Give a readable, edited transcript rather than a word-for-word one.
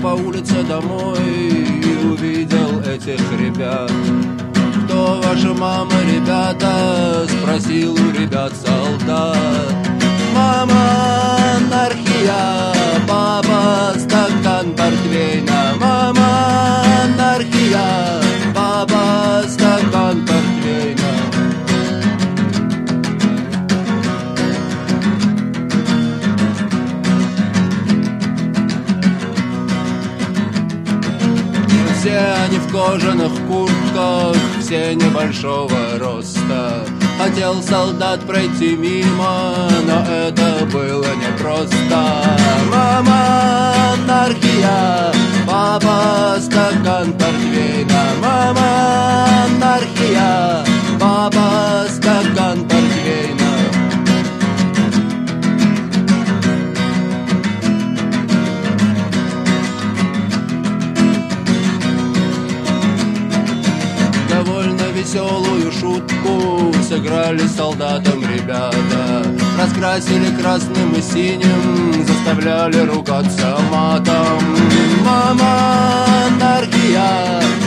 по улице домой и увидел этих ребят. Кто ваша мама, ребята? Спросил у ребят солдат. Мама, анархия, папа, стакан портвейна. Мама, анархия, папа, стакан портвейна. Все они в кожаных куртках, все небольшого роста. Хотел солдат пройти мимо, но это было непросто. Мама, анархия, папа, стакан портвейна. Мама, анархия, папа, стакан портвейна. Довольно веселую шутку сыграли с солдатом ребята. Раскрасили красным и синим, заставляли ругаться матом. Мама, анархия,